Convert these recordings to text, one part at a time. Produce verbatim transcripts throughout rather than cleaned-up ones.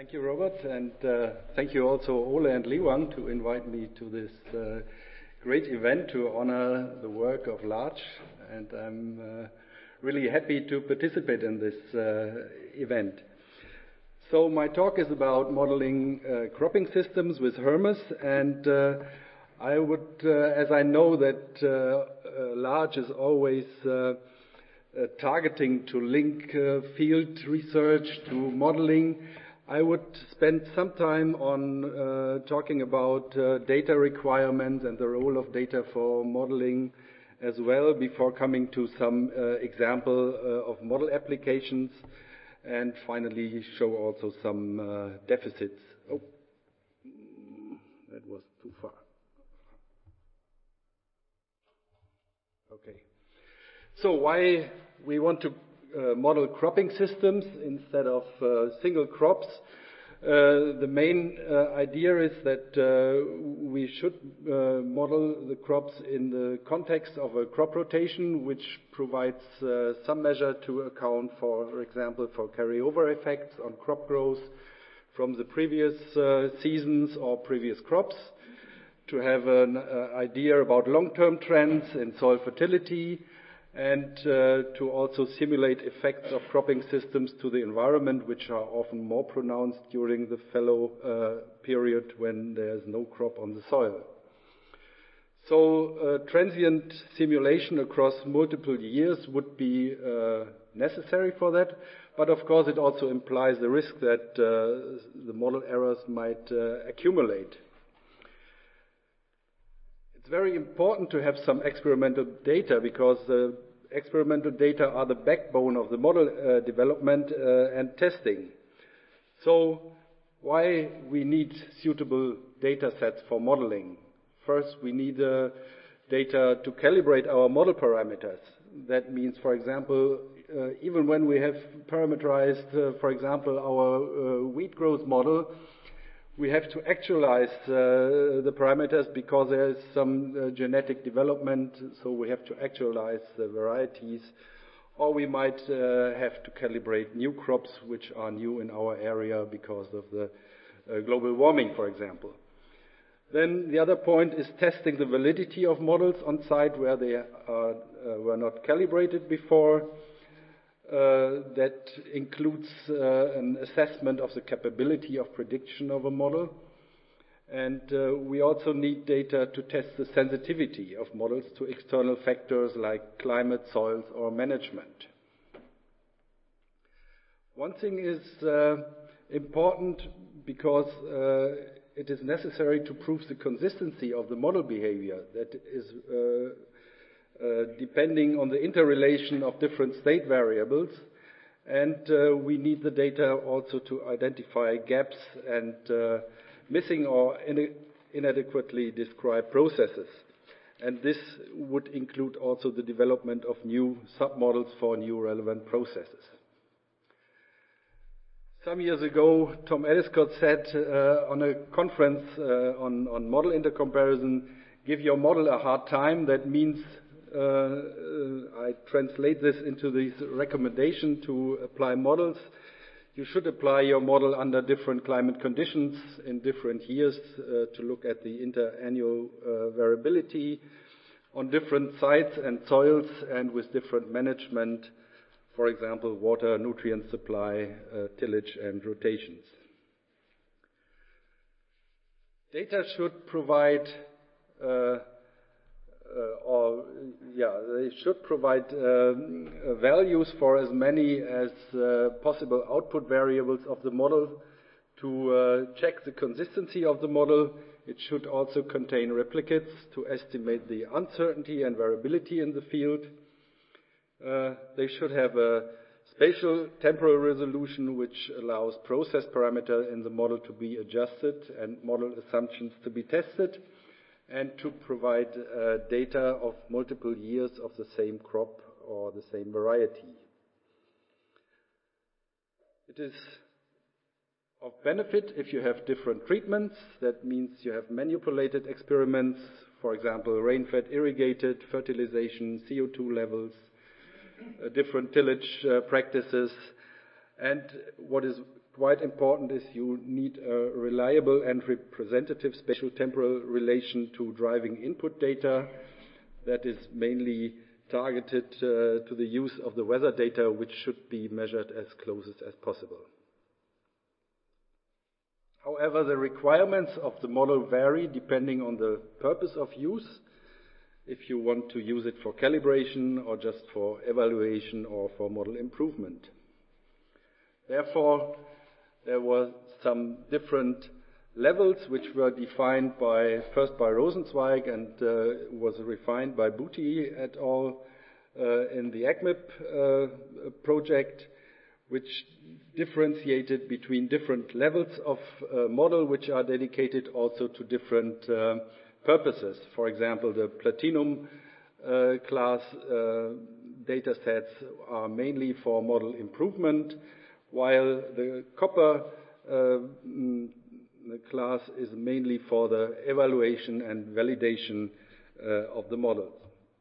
Thank you, Robert, and uh, thank you also Ole and Liwang to invite me to this uh, great event to honor the work of Larch, and I'm uh, really happy to participate in this uh, event. So my talk is about modeling uh, cropping systems with Hermes, and uh, I would, uh, as I know that uh, uh, Larch is always uh, uh, targeting to link uh, field research to modeling, I would spend some time on uh, talking about uh, data requirements and the role of data for modeling as well, before coming to some uh, example uh, of model applications, and finally show also some uh, deficits. Oh, that was too far. Okay. So why we want to uh, model cropping systems instead of uh, single crops? Uh, the main uh, idea is that uh, we should uh, model the crops in the context of a crop rotation, which provides uh, some measure to account for, for example, for carryover effects on crop growth from the previous uh, seasons or previous crops, to have an uh, idea about long-term trends in soil fertility, and uh, to also simulate effects of cropping systems to the environment, which are often more pronounced during the fallow uh, period when there's no crop on the soil. So uh, transient simulation across multiple years would be uh, necessary for that, but of course it also implies the risk that uh, the model errors might uh, accumulate. It's very important to have some experimental data, because the experimental data are the backbone of the model uh, development uh, and testing. So why we need suitable data sets for modeling? First, we need uh, data to calibrate our model parameters. That means, for example, uh, even when we have parameterized, uh, for example, our uh, wheat growth model, we have to actualize uh, the parameters because there is some uh, genetic development, so we have to actualize the varieties, or we might uh, have to calibrate new crops which are new in our area because of the uh, global warming, for example. Then the other point is testing the validity of models on site where they are, uh, were not calibrated before. Uh, that includes uh, an assessment of the capability of prediction of a model. And uh, we also need data to test the sensitivity of models to external factors like climate, soils, or management. One thing is uh, important because uh, it is necessary to prove the consistency of the model behavior that is uh, Uh, depending on the interrelation of different state variables, and uh, we need the data also to identify gaps and uh, missing or in inadequately described processes. And this would include also the development of new submodels for new relevant processes. Some years ago, Tom Ediscott said uh, on a conference uh, on, on model intercomparison, give your model a hard time. That means Uh, uh, I translate this into this recommendation to apply models. You should apply your model under different climate conditions in different years uh, to look at the interannual uh, variability on different sites and soils and with different management, for example, water, nutrient supply, uh, tillage, and rotations. Data should provide uh, Uh, or yeah, they should provide um, values for as many as uh, possible output variables of the model to uh, check the consistency of the model. It should also contain replicates to estimate the uncertainty and variability in the field. Uh, they should have a spatial temporal resolution which allows process parameter in the model to be adjusted and model assumptions to be tested, and to provide uh, data of multiple years of the same crop or the same variety. It is of benefit if you have different treatments. That means you have manipulated experiments, for example, rain-fed irrigated, fertilization, C O two levels, uh, different tillage uh, practices, and what is quite important is you need a reliable and representative spatial-temporal relation to driving input data that is mainly targeted uh, to the use of the weather data, which should be measured as closest as possible. However, the requirements of the model vary depending on the purpose of use, if you want to use it for calibration or just for evaluation or for model improvement. Therefore, there were some different levels which were defined by, first by Rosenzweig and uh, was refined by Booty et al. Uh, in the E C M I P uh, project, which differentiated between different levels of uh, model which are dedicated also to different uh, purposes. For example, the Platinum uh, class uh, data sets are mainly for model improvement, while the Copper uh, the class is mainly for the evaluation and validation uh, of the models.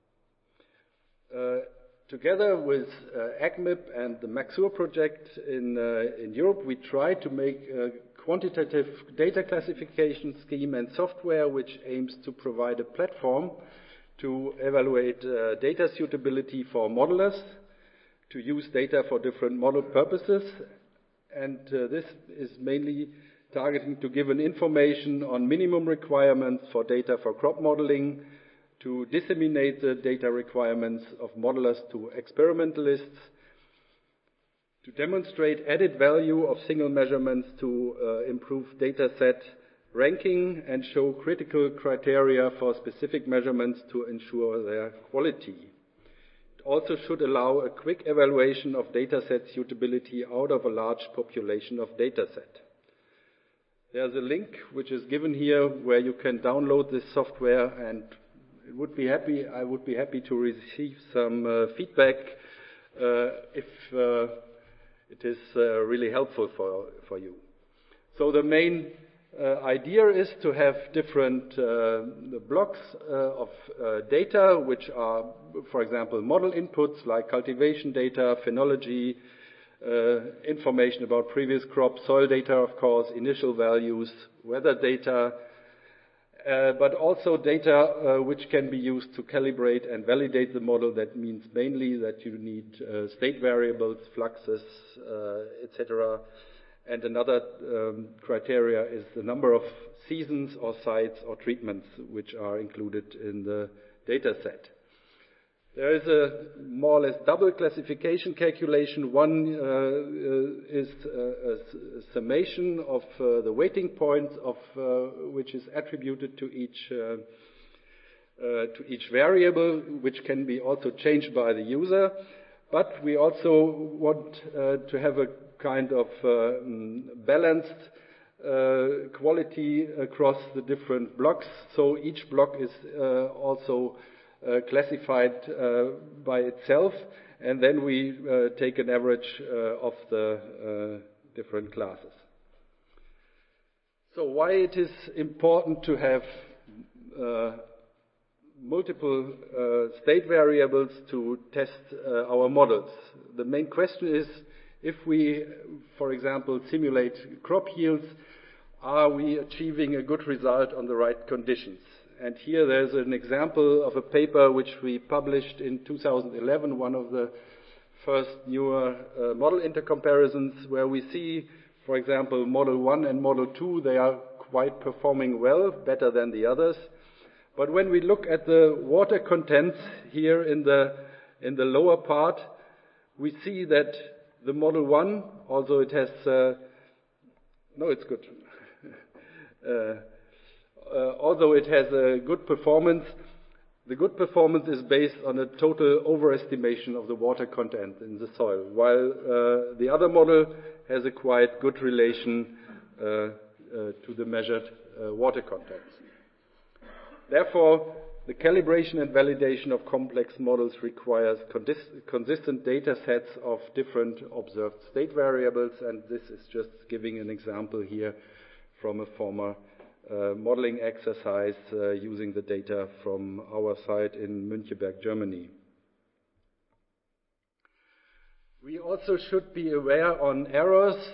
Uh, together with uh, E C M I P and the MAXUR project in, uh, in Europe, we try to make a quantitative data classification scheme and software which aims to provide a platform to evaluate uh, data suitability for modelers, to use data for different model purposes, and uh, this is mainly targeting to give an information on minimum requirements for data for crop modeling, to disseminate the data requirements of modelers to experimentalists, to demonstrate added value of single measurements to uh, improve data set ranking and show critical criteria for specific measurements to ensure their quality. It also should allow a quick evaluation of dataset suitability out of a large population of dataset. There's a link which is given here where you can download this software, and it would be happy, I would be happy to receive some uh, feedback uh, if uh, it is uh, really helpful for, for you. So the main uh, idea is to have different uh, blocks uh, of uh, data which are, for example, model inputs like cultivation data, phenology, uh, information about previous crops, soil data, of course, initial values, weather data, Uh, but also data uh, which can be used to calibrate and validate the model. That means mainly that you need uh, state variables, fluxes, uh, et cetera. And another um, criteria is the number of seasons or sites or treatments which are included in the data set. There is a more or less double classification calculation. One uh, uh, is uh, a summation of uh, the weighting points of uh, which is attributed to each uh, uh, to each variable, which can be also changed by the user. But we also want uh, to have a kind of uh, balanced uh, quality across the different blocks. So each block is uh, also Uh, classified uh, by itself, and then we uh, take an average uh, of the uh, different classes. So why it is important to have uh, multiple uh, state variables to test uh, our models? The main question is, if we, for example, simulate crop yields, are we achieving a good result on the right conditions? And here there's an example of a paper which we published in two thousand eleven, one of the first newer uh, model intercomparisons, where we see, for example, model one and model two, they are quite performing well, better than the others. But when we look at the water contents here in the, in the lower part, we see that the model one, although it has, uh, no, it's good. uh, Uh, although it has a good performance, the good performance is based on a total overestimation of the water content in the soil, while uh, the other model has a quite good relation uh, uh, to the measured uh, water contents. Therefore, the calibration and validation of complex models requires consistent data sets of different observed state variables, and this is just giving an example here from a former Uh, modeling exercise uh, using the data from our site in Müncheberg, Germany. We also should be aware on errors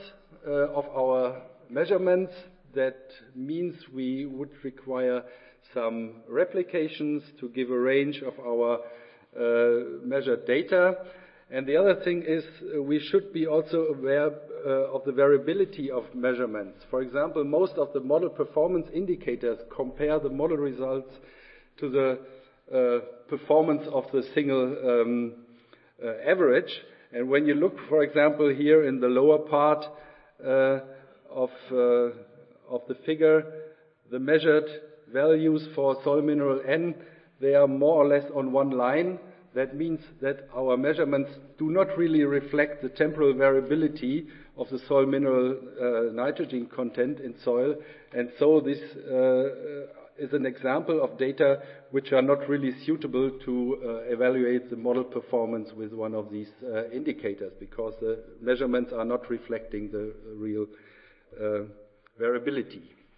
uh, of our measurements. That means we would require some replications to give a range of our uh, measured data. And the other thing is uh, we should be also aware uh, of the variability of measurements. For example, most of the model performance indicators compare the model results to the uh, performance of the single um, uh, average. And when you look, for example, here in the lower part uh, of, uh, of the figure, the measured values for soil mineral N, they are more or less on one line. That means that our measurements do not really reflect the temporal variability of the soil mineral uh, nitrogen content in soil. And so this uh, is an example of data which are not really suitable to uh, evaluate the model performance with one of these uh, indicators, because the measurements are not reflecting the real uh, variability.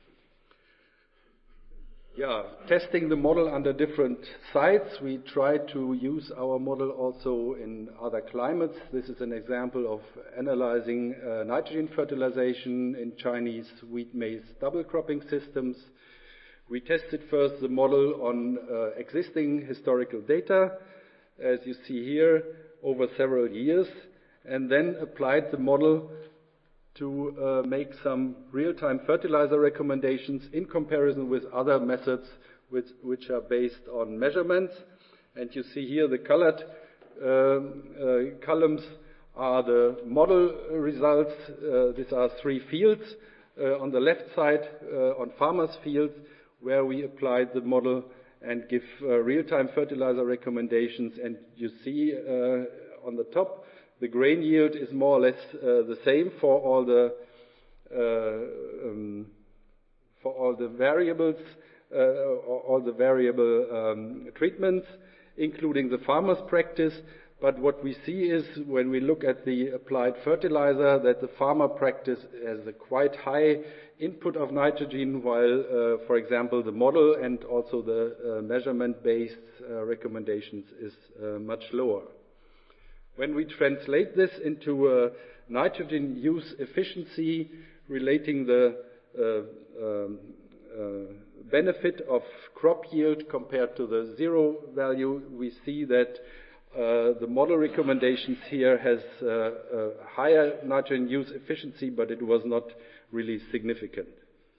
Yeah, testing the model under different sites. We try to use our model also in other climates. This is an example of analyzing uh, nitrogen fertilization in Chinese wheat maize double cropping systems. We tested first the model on uh, existing historical data, as you see here, over several years, and then applied the model to uh, make some real-time fertilizer recommendations in comparison with other methods which, which are based on measurements. And you see here the colored uh, uh, columns are the model results. Uh, these are three fields. Uh, on the left side, uh, on farmers' fields, where we applied the model and give uh, real-time fertilizer recommendations. And you see uh, on the top, the grain yield is more or less uh, the same for all the uh, um, for all the variables, uh, all the variable um, treatments, including the farmer's practice. But what we see is, when we look at the applied fertilizer, that the farmer practice has a quite high input of nitrogen, while, uh, for example, the model and also the uh, measurement-based uh, recommendations is uh, much lower. When we translate this into uh, nitrogen use efficiency, relating the uh, um, uh, benefit of crop yield compared to the zero value, we see that uh, the model recommendations here has uh, a higher nitrogen use efficiency, but it was not really significant.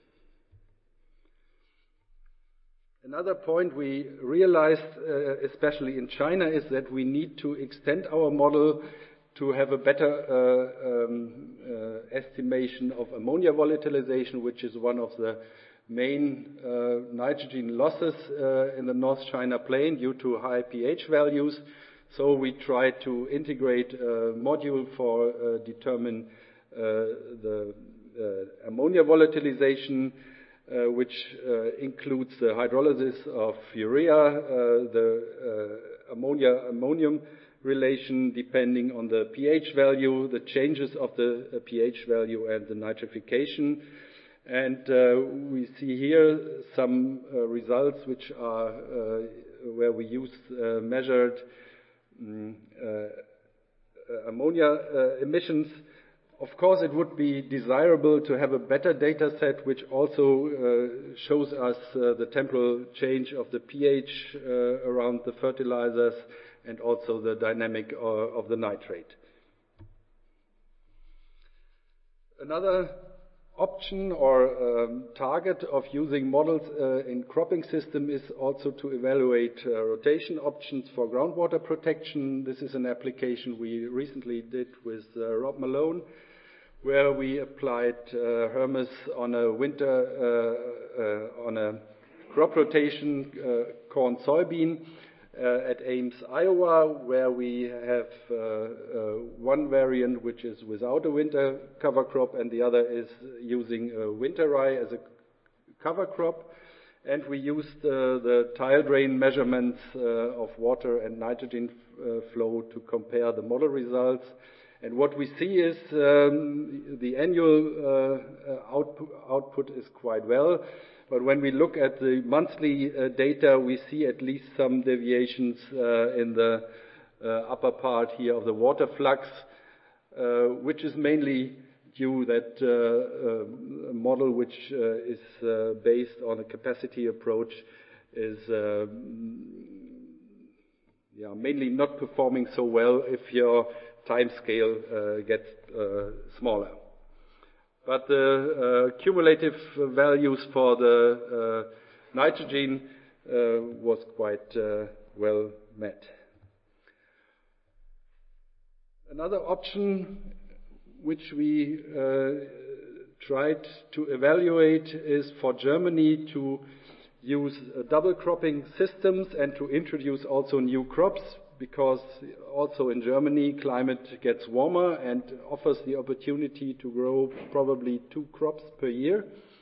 Another point we realized, uh, especially in China, is that we need to extend our model to have a better uh, um, uh, estimation of ammonia volatilization, which is one of the main uh, nitrogen losses uh, in the North China Plain due to high pH values. So we try to integrate a module for uh, determine uh, the uh, ammonia volatilization, Uh, which uh, includes the hydrolysis of urea, uh, the uh, ammonia-ammonium relation depending on the pH value, the changes of the uh, pH value and the nitrification. And uh, we see here some uh, results which are uh, where we use uh, measured um, uh, ammonia uh, emissions. Of course, it would be desirable to have a better data set which also uh, shows us uh, the temporal change of the pH uh, around the fertilizers and also the dynamic uh, of the nitrate. Another option or um, target of using models uh, in cropping system is also to evaluate uh, rotation options for groundwater protection. This is an application we recently did with uh, Rob Malone, where we applied uh, Hermes on a winter uh, uh, on a crop rotation uh, corn soybean uh, at Ames, Iowa, where we have uh, uh, one variant which is without a winter cover crop and the other is using a winter rye as a cover crop. And we used uh, the tile drain measurements uh, of water and nitrogen uh, flow to compare the model results. And what we see is um, the annual uh, output, output is quite well, but when we look at the monthly uh, data, we see at least some deviations uh, in the uh, upper part here of the water flux, uh, which is mainly due that uh, a model which uh, is uh, based on a capacity approach is uh, yeah, mainly not performing so well if your time scale uh, gets uh, smaller. But the uh, cumulative values for the uh, nitrogen uh, was quite uh, well met. Another option which we uh, tried to evaluate is for Germany to use uh, double cropping systems and to introduce also new crops, because also in Germany climate gets warmer and offers the opportunity to grow probably two crops per year.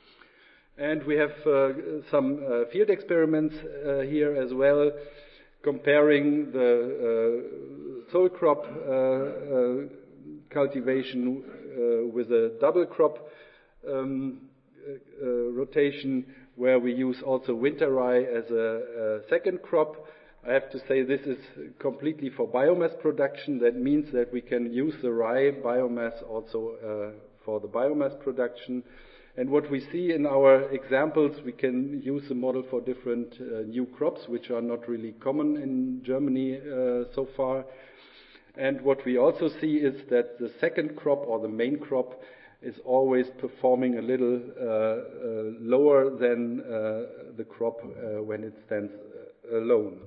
And we have uh, some uh, field experiments uh, here as well, comparing the uh, sole crop uh, uh, cultivation uh, with a double crop um, uh, rotation, where we use also winter rye as a, a second crop. I have to say this is completely for biomass production. That means that we can use the rye biomass also uh, for the biomass production. And what we see in our examples, we can use the model for different uh, new crops, which are not really common in Germany uh, so far. And what we also see is that the second crop or the main crop is always performing a little uh, uh, lower than uh, the crop uh, when it stands uh, alone.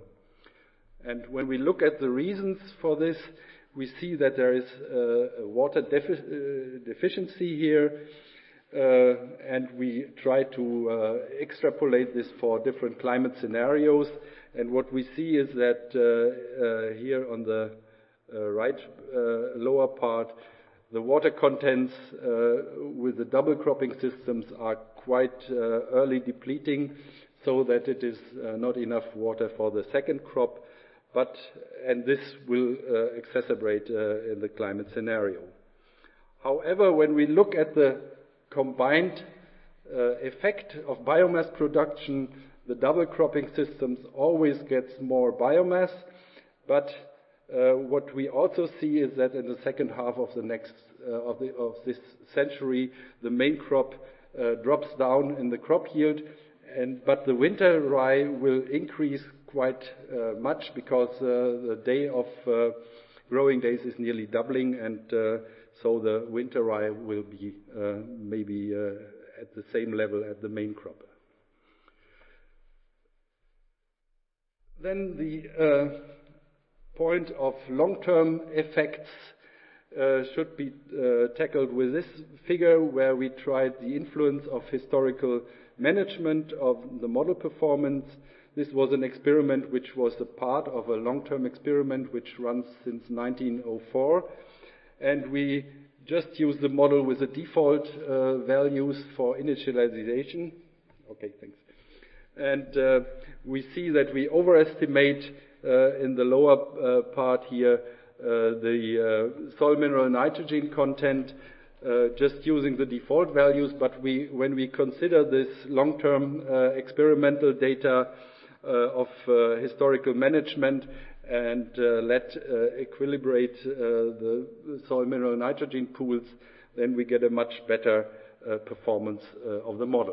And when we look at the reasons for this, we see that there is uh, a water defi- uh, deficiency here. Uh, and we try to uh, extrapolate this for different climate scenarios. And what we see is that uh, uh, here on the uh, right uh, lower part, the water contents uh, with the double cropping systems are quite uh, early depleting, so that it is uh, not enough water for the second crop. But and this will uh, exacerbate uh, in the climate scenario. However, when we look at the combined uh, effect of biomass production, the double cropping systems always gets more biomass, but uh, what we also see is that in the second half of the next uh, of, the, of this century, the main crop uh, drops down in the crop yield, and but the winter rye will increase quite uh, much, because uh, the day of uh, growing days is nearly doubling, and uh, so the winter rye will be uh, maybe uh, at the same level as the main crop. Then the uh, point of long-term effects uh, should be uh, tackled with this figure, where we tried the influence of historical management of the model performance. This was an experiment which was a part of a long-term experiment which runs since nineteen oh four. And we just use the model with the default uh, values for initialization. Okay, thanks. And uh, we see that we overestimate uh, in the lower uh, part here uh, the uh, soil mineral nitrogen content uh, just using the default values. But we, when we consider this long-term uh, experimental data uh, of uh, historical management, and uh, let uh, equilibrate uh, the soil mineral nitrogen pools, then we get a much better uh, performance uh, of the model.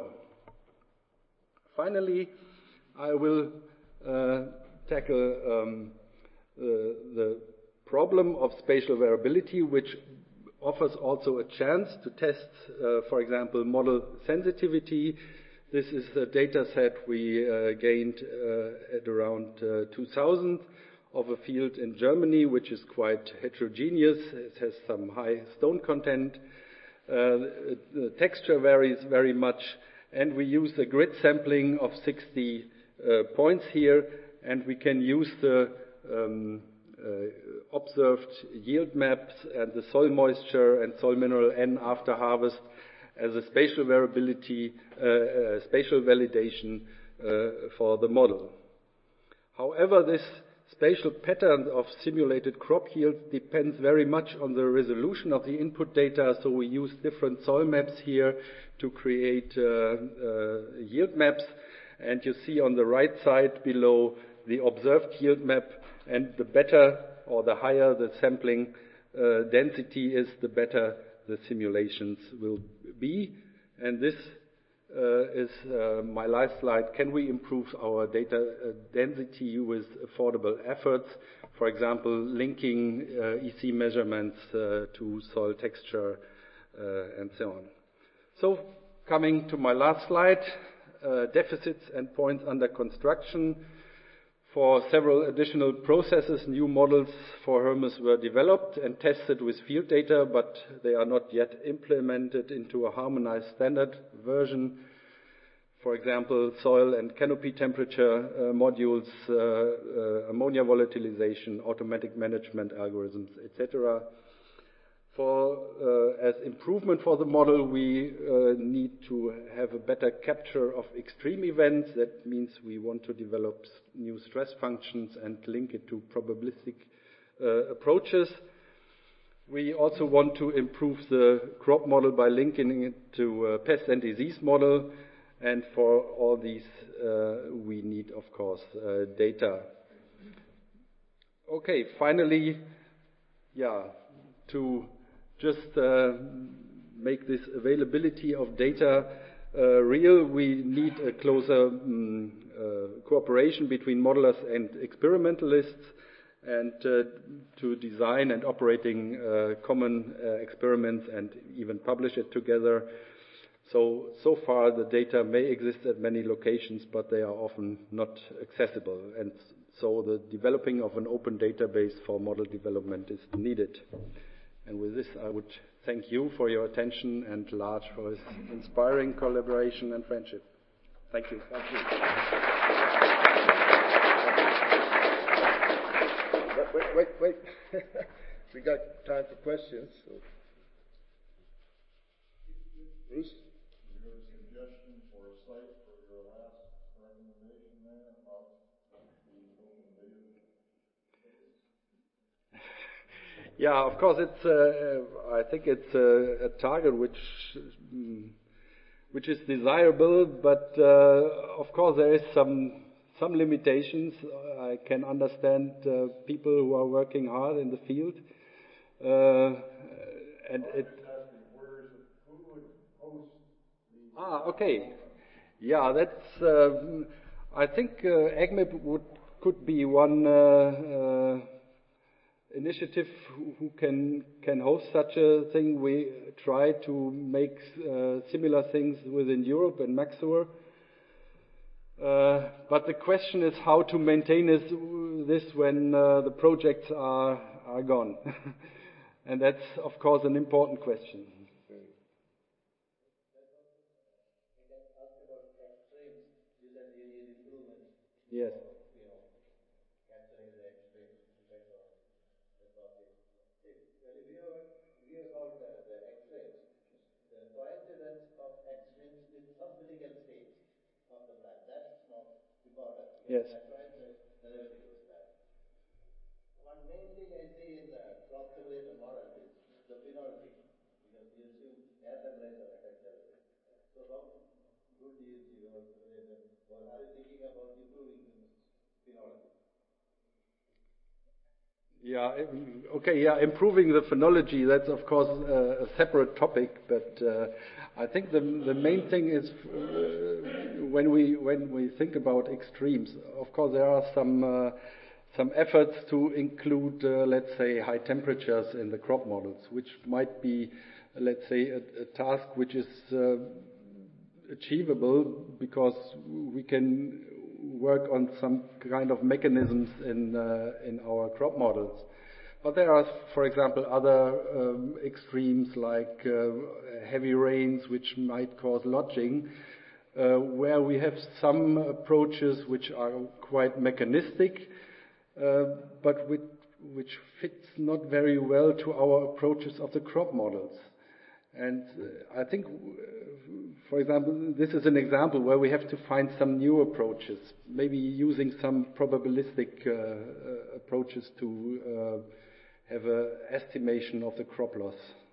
Finally, I will uh, tackle um, uh, the problem of spatial variability, which offers also a chance to test, uh, for example, model sensitivity. This is a data set we uh, gained uh, at around uh, two thousand. Of a field in Germany, which is quite heterogeneous. It has some high stone content. Uh, the texture varies very much, and we use a grid sampling of sixty uh, points here, and we can use the um, uh, observed yield maps and the soil moisture and soil mineral N after harvest as a spatial variability, uh, uh, spatial validation uh, for the model. However, this spatial pattern of simulated crop yields depends very much on the resolution of the input data, so we use different soil maps here to create uh, uh, yield maps. And you see on the right side below the observed yield map, and the better or the higher the sampling uh, density is, the better the simulations will be. And this uh, is uh, my last slide. Can we improve our data uh, density with affordable efforts? For example, linking uh, E C measurements uh, to soil texture uh, and so on. So, coming to my last slide, uh, deficits and points under construction. For several additional processes, new models for Hermes were developed and tested with field data, but they are not yet implemented into a harmonized standard version. For example, soil and canopy temperature uh, modules, uh, uh, ammonia volatilization, automatic management algorithms, et cetera. For, uh, as improvement for the model, we uh, need to have a better capture of extreme events. That means we want to develop new stress functions and link it to probabilistic uh, approaches. We also want to improve the crop model by linking it to a pest and disease model. And for all these, uh, we need, of course, uh, data. Okay, finally, yeah, to just uh, make this availability of data uh, real, we need a closer um, uh, cooperation between modelers and experimentalists, and uh, to design and operating uh, common uh, experiments and even publish it together. So, so far the data may exist at many locations, but they are often not accessible. And so the developing of an open database for model development is needed. And with this, I would thank you for your attention and Lars for his inspiring collaboration and friendship. Thank you. Thank you. Wait, wait, wait. wait. We got time for questions. So. Bruce? Your suggestion for a site for your last recommendation there about the open data? Yeah, of course, it's. Uh, I think it's a, a target which, um, which is desirable, but uh, of course there is some some limitations. I can understand uh, people who are working hard in the field, uh, and it. Ah, okay. Yeah, that's. Uh, I think uh, EGMIP would could be one. Uh, uh, initiative who, who can can host such a thing. We try to make uh, similar things within Europe and Maxur. Uh, but the question is how to maintain this, this when uh, the projects are are gone, and that's of course an important question. Yes. Yes. I tried the analytical side. One main thing I see in the crop simulator model is the phenology, because you assume air fertilizer affects everything. So how good is your simulator, or are you thinking about improving the phenology? Yeah, okay, yeah, improving the phenology, that's of course uh, a separate topic, but uh, I think the the main thing is uh, when we when we think about extremes, of course there are some uh, some efforts to include, uh, let's say, high temperatures in the crop models, which might be, let's say, a, a task which is uh, achievable because we can work on some kind of mechanisms in uh, in our crop models. But there are, for example, other um, extremes like uh, heavy rains, which might cause lodging, uh, where we have some approaches which are quite mechanistic, uh, but which, which fits not very well to our approaches of the crop models. And uh, I think, uh, for example, this is an example where we have to find some new approaches, maybe using some probabilistic uh, uh, approaches to uh, have an estimation of the crop loss.